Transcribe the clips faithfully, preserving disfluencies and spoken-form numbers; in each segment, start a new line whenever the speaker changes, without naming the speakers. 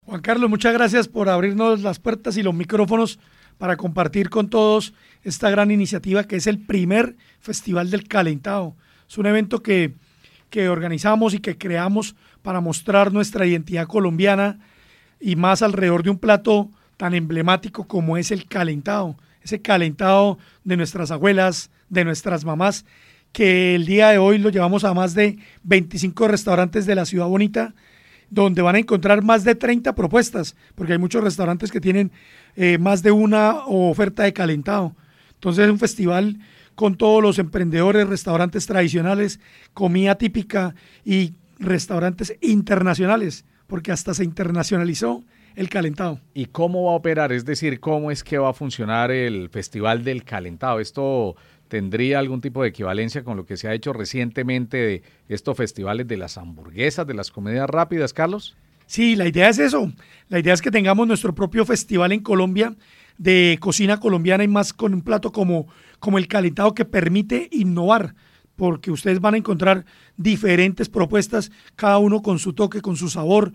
Juan Carlos, muchas gracias por abrirnos las puertas y los micrófonos para compartir con todos esta gran iniciativa que es el primer Festival del Calentado. Es un evento que, que organizamos y que creamos para mostrar nuestra identidad colombiana y más alrededor de un plato tan emblemático como es el calentado. Ese calentado de nuestras abuelas, de nuestras mamás, que el día de hoy lo llevamos a más de veinticinco restaurantes de la Ciudad Bonita, donde van a encontrar más de treinta propuestas, porque hay muchos restaurantes que tienen eh, más de una oferta de calentado. Entonces es un festival con todos los emprendedores, restaurantes tradicionales, comida típica y restaurantes internacionales, porque hasta se internacionalizó el calentado.
¿Y cómo va a operar? Es decir, ¿cómo es que va a funcionar el Festival del Calentado? ¿Esto tendría algún tipo de equivalencia con lo que se ha hecho recientemente de estos festivales de las hamburguesas, de las comidas rápidas, Carlos?
Sí, la idea es eso. La idea es que tengamos nuestro propio festival en Colombia de cocina colombiana y más con un plato como, como el calentado que permite innovar, porque ustedes van a encontrar diferentes propuestas, cada uno con su toque, con su sabor.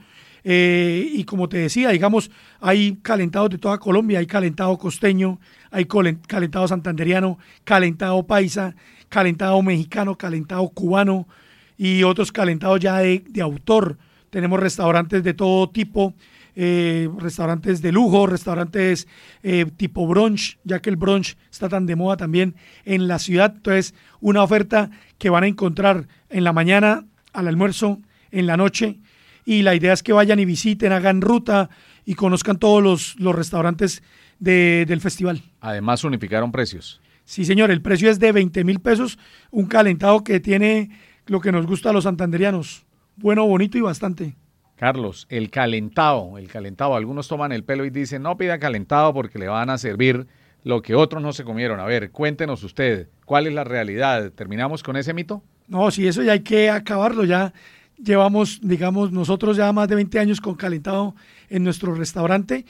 Eh, y como te decía, digamos, hay calentados de toda Colombia, hay calentado costeño, hay calentado santanderiano, calentado paisa, calentado mexicano, calentado cubano y otros calentados ya de, de autor. Tenemos restaurantes de todo tipo, eh, restaurantes de lujo, restaurantes eh, tipo brunch, ya que el brunch está tan de moda también en la ciudad. Entonces, una oferta que van a encontrar en la mañana, al almuerzo, en la noche. Y la idea es que vayan y visiten, hagan ruta y conozcan todos los, los restaurantes de, del festival.
Además, unificaron precios.
Sí, señor, el precio es de veinte mil pesos, un calentado que tiene lo que nos gusta a los santanderianos, bueno, bonito y bastante.
Carlos, el calentado, el calentado, algunos toman el pelo y dicen, no pida calentado porque le van a servir lo que otros no se comieron. A ver, cuéntenos usted, ¿cuál es la realidad? ¿Terminamos con ese mito?
No, sí, eso ya hay que acabarlo, ya llevamos, digamos, nosotros ya más de veinte años con calentado en nuestro restaurante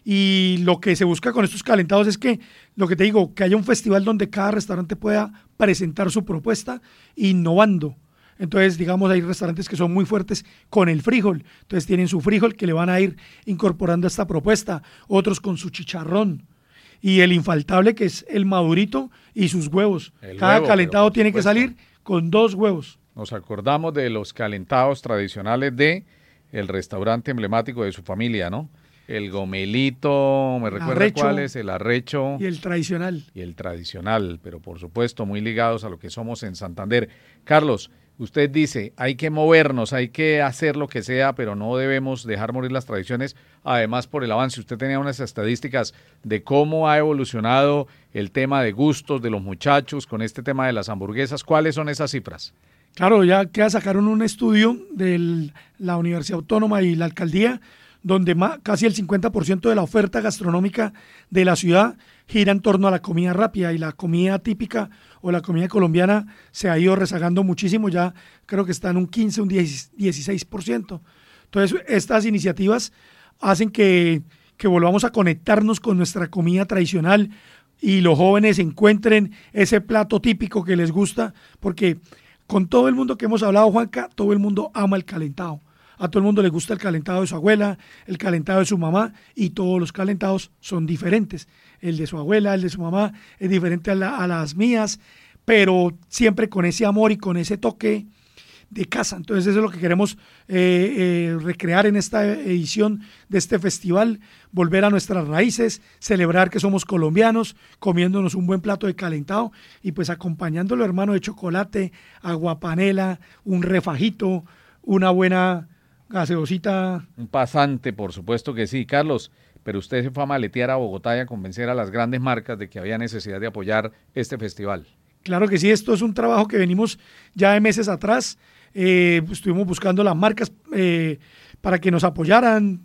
y lo que se busca con estos calentados es que, lo que te digo, que haya un festival donde cada restaurante pueda presentar su propuesta innovando. Entonces, digamos, hay restaurantes que son muy fuertes con el frijol, entonces tienen su frijol que le van a ir incorporando a esta propuesta, otros con su chicharrón y el infaltable que es el madurito y sus huevos. El cada huevo, calentado tiene que salir con dos huevos.
Nos acordamos de los calentados tradicionales de el restaurante emblemático de su familia, ¿no? El gomelito, ¿me recuerda cuál es? El arrecho.
Y el tradicional.
Y el tradicional, pero por supuesto muy ligados a lo que somos en Santander. Carlos, usted dice, hay que movernos, hay que hacer lo que sea, pero no debemos dejar morir las tradiciones, además por el avance. Usted tenía unas estadísticas de cómo ha evolucionado el tema de gustos de los muchachos con este tema de las hamburguesas. ¿Cuáles son esas cifras?
Claro, ya que sacaron un estudio de la Universidad Autónoma y la Alcaldía, donde más, casi el cincuenta por ciento de la oferta gastronómica de la ciudad gira en torno a la comida rápida y la comida típica o la comida colombiana se ha ido rezagando muchísimo, ya creo que está en un quince, un dieciséis por ciento. Entonces, estas iniciativas hacen que, que volvamos a conectarnos con nuestra comida tradicional y los jóvenes encuentren ese plato típico que les gusta, porque con todo el mundo que hemos hablado, Juanca, todo el mundo ama el calentado. A todo el mundo le gusta el calentado de su abuela, el calentado de su mamá, y todos los calentados son diferentes. El de su abuela, el de su mamá es diferente a, la, a las mías, pero siempre con ese amor y con ese toque de casa. Entonces eso es lo que queremos eh, eh, recrear en esta edición de este festival, volver a nuestras raíces, celebrar que somos colombianos, comiéndonos un buen plato de calentado y pues acompañándolo, hermano, de chocolate, aguapanela, un refajito, una buena gaseosita.
Un pasante, por supuesto que sí. Carlos, pero usted se fue a maletear a Bogotá y a convencer a las grandes marcas de que había necesidad de apoyar este festival.
Claro que sí, esto es un trabajo que venimos ya de meses atrás. Eh, estuvimos buscando las marcas eh, para que nos apoyaran,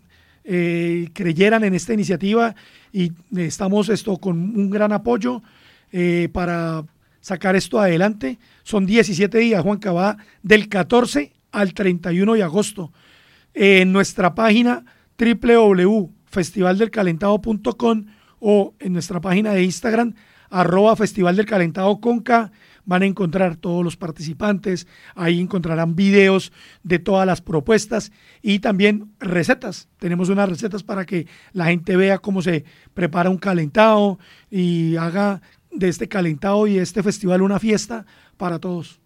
eh, creyeran en esta iniciativa y estamos esto con un gran apoyo eh, para sacar esto adelante. Son diecisiete días, Juanca, va del catorce al treinta y uno de agosto. Eh, en nuestra página doble u doble u doble u punto festival del calentado punto com o en nuestra página de Instagram arroba Festival del Calentado con K, van a encontrar todos los participantes, ahí encontrarán videos de todas las propuestas y también recetas. Tenemos unas recetas para que la gente vea cómo se prepara un calentado y haga de este calentado y de este festival una fiesta para todos.